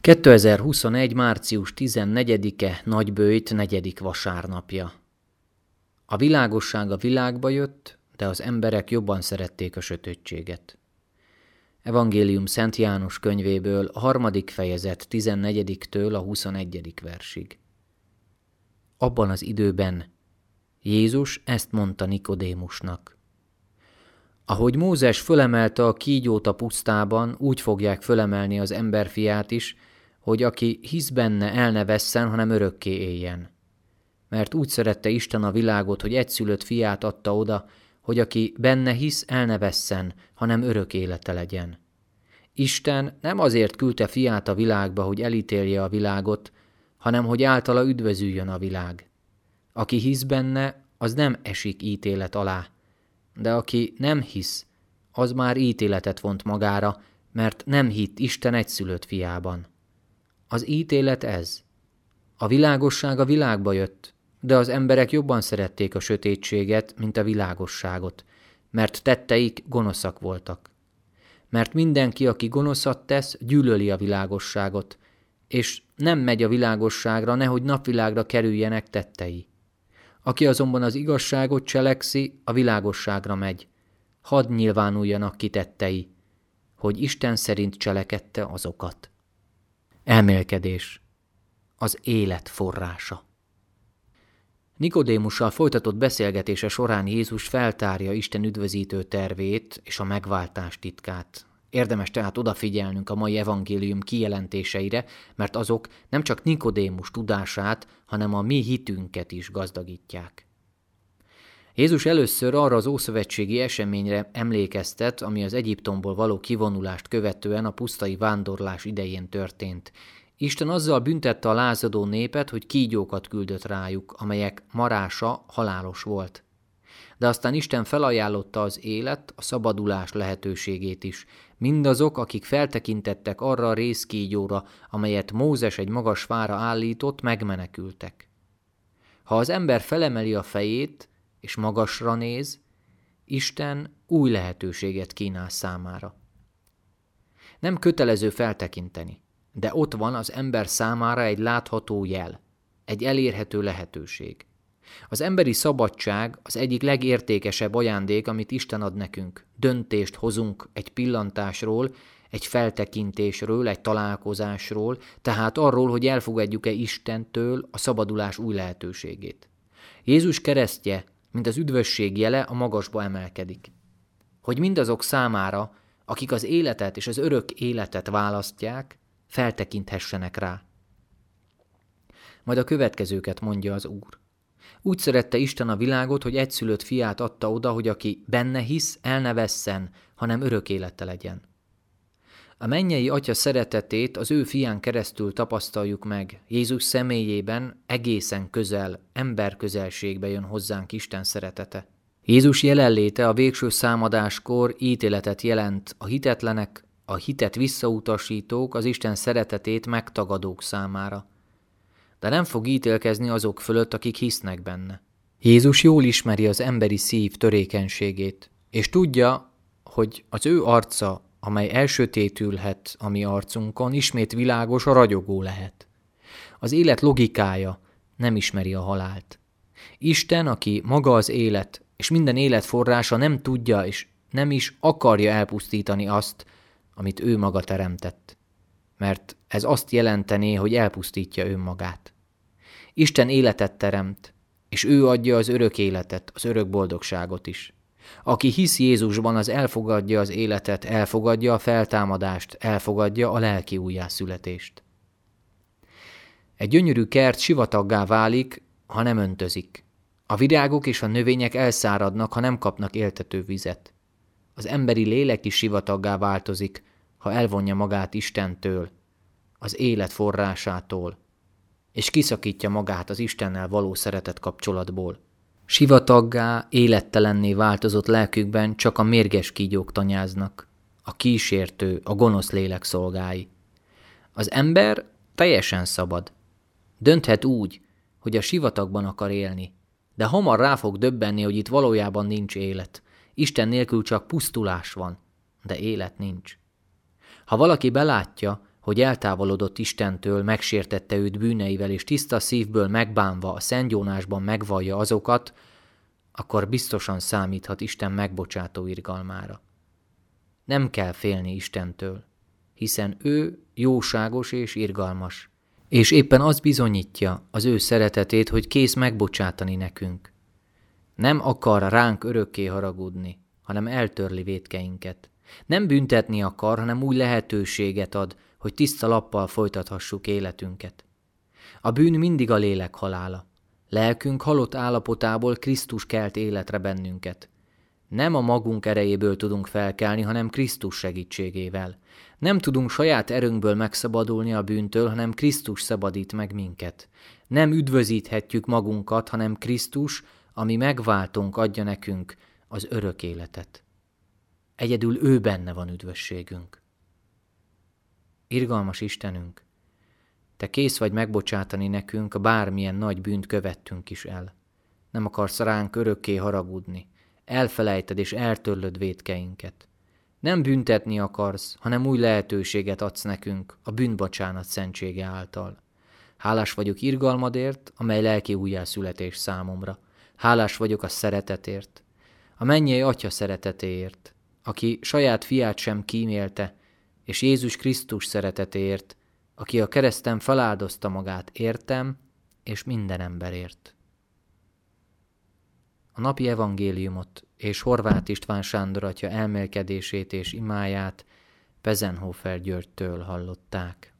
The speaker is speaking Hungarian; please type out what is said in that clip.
2021. március 14-e Nagyböjt 4. vasárnapja. A világosság a világba jött, de az emberek jobban szerették a sötétséget. Evangélium Szent János könyvéből, a 3. fejezet 14-től a 21. versig. Abban az időben Jézus ezt mondta Nikodémusnak. Ahogy Mózes fölemelte a kígyót a pusztában, úgy fogják fölemelni az emberfiát is, hogy aki hisz benne, el ne vesszen, hanem örökké éljen. Mert úgy szerette Isten a világot, hogy egyszülött fiát adta oda, hogy aki benne hisz, el ne vesszen, hanem örök élete legyen. Isten nem azért küldte fiát a világba, hogy elítélje a világot, hanem hogy általa üdvözüljön a világ. Aki hisz benne, az nem esik ítélet alá, de aki nem hisz, az már ítéletet vont magára, mert nem hitt Isten egyszülött fiában. Az ítélet ez. A világosság a világba jött, de az emberek jobban szerették a sötétséget, mint a világosságot, mert tetteik gonoszak voltak. Mert mindenki, aki gonoszat tesz, gyűlöli a világosságot, és nem megy a világosságra, nehogy napvilágra kerüljenek tettei. Aki azonban az igazságot cselekszi, a világosságra megy. Hadd nyilvánuljanak ki tettei, hogy Isten szerint cselekedte azokat. Elmélkedés. Az élet forrása. Nikodémussal folytatott beszélgetése során Jézus feltárja Isten üdvözítő tervét és a megváltás titkát. Érdemes tehát odafigyelnünk a mai evangélium kijelentéseire, mert azok nem csak Nikodémus tudását, hanem a mi hitünket is gazdagítják. Jézus először arra az ószövetségi eseményre emlékeztet, ami az Egyiptomból való kivonulást követően a pusztai vándorlás idején történt. Isten azzal büntette a lázadó népet, hogy kígyókat küldött rájuk, amelyek marása halálos volt. De aztán Isten felajánlotta az élet, a szabadulás lehetőségét is. Mindazok, akik feltekintettek arra a rézkígyóra, amelyet Mózes egy magas fára állított, megmenekültek. Ha az ember felemeli a fejét, és magasra néz, Isten új lehetőséget kínál számára. Nem kötelező feltekinteni, de ott van az ember számára egy látható jel, egy elérhető lehetőség. Az emberi szabadság az egyik legértékesebb ajándék, amit Isten ad nekünk. Döntést hozunk egy pillantásról, egy feltekintésről, egy találkozásról, tehát arról, hogy elfogadjuk-e Istentől a szabadulás új lehetőségét. Jézus keresztje, mint az üdvösség jele, a magasba emelkedik. Hogy mindazok számára, akik az életet és az örök életet választják, feltekinthessenek rá. Majd a következőket mondja az Úr. Úgy szerette Isten a világot, hogy egyszülött fiát adta oda, hogy aki benne hisz, el ne vesszen, hanem örök élete legyen. A mennyei Atya szeretetét az ő fián keresztül tapasztaljuk meg. Jézus személyében egészen közel, emberközelségbe jön hozzánk Isten szeretete. Jézus jelenléte a végső számadáskor ítéletet jelent a hitetlenek, a hitet visszautasítók, az Isten szeretetét megtagadók számára. De nem fog ítélkezni azok fölött, akik hisznek benne. Jézus jól ismeri az emberi szív törékenységét, és tudja, hogy az ő arca, amely elsötétülhet a mi arcunkon, ismét világos, a ragyogó lehet. Az élet logikája nem ismeri a halált. Isten, aki maga az élet, és minden élet forrása, nem tudja és nem is akarja elpusztítani azt, amit ő maga teremtett. Mert ez azt jelentené, hogy elpusztítja önmagát. Isten életet teremt, és ő adja az örök életet, az örök boldogságot is. Aki hisz Jézusban, az elfogadja az életet, elfogadja a feltámadást, elfogadja a lelki újjászületést. Egy gyönyörű kert sivataggá válik, ha nem öntözik. A virágok és a növények elszáradnak, ha nem kapnak éltető vizet. Az emberi lélek is sivataggá változik, ha elvonja magát Istentől, az élet forrásától, és kiszakítja magát az Istennel való szeretet kapcsolatból. Sivataggá, élettelenné változott lelkükben csak a mérges kígyók tanyáznak, a kísértő, a gonosz lélek szolgái. Az ember teljesen szabad. Dönthet úgy, hogy a sivatagban akar élni, de hamar rá fog döbbenni, hogy itt valójában nincs élet. Isten nélkül csak pusztulás van, de élet nincs. Ha valaki belátja, hogy eltávolodott Istentől, megsértette őt bűneivel, és tiszta szívből megbánva a szentgyónásban megvallja azokat, akkor biztosan számíthat Isten megbocsátó irgalmára. Nem kell félni Istentől, hiszen ő jóságos és irgalmas, és éppen az bizonyítja az ő szeretetét, hogy kész megbocsátani nekünk. Nem akar ránk örökké haragudni, hanem eltörli vétkeinket. Nem büntetni akar, hanem új lehetőséget ad, hogy tiszta lappal folytathassuk életünket. A bűn mindig a lélek halála. Lelkünk halott állapotából Krisztus kelt életre bennünket. Nem a magunk erejéből tudunk felkelni, hanem Krisztus segítségével. Nem tudunk saját erőnkből megszabadulni a bűntől, hanem Krisztus szabadít meg minket. Nem üdvözíthetjük magunkat, hanem Krisztus, ami megváltunk, adja nekünk az örök életet. Egyedül ő benne van üdvösségünk. Irgalmas Istenünk, te kész vagy megbocsátani nekünk, a bármilyen nagy bűnt követtünk is el. Nem akarsz ránk örökké haragudni. Elfelejted és eltörlöd vétkeinket. Nem büntetni akarsz, hanem új lehetőséget adsz nekünk a bűnbocsánat szentsége által. Hálás vagyok irgalmadért, amely lelki újjászületés számomra. Hálás vagyok a szeretetért, a mennyei Atya szeretetéért, aki saját fiát sem kímélte, és Jézus Krisztus szeretetéért, aki a kereszten feláldozta magát értem és minden emberért. A napi evangéliumot és Horváth István Sándor atya elmélkedését és imáját Pezenhofer Györgytől hallották.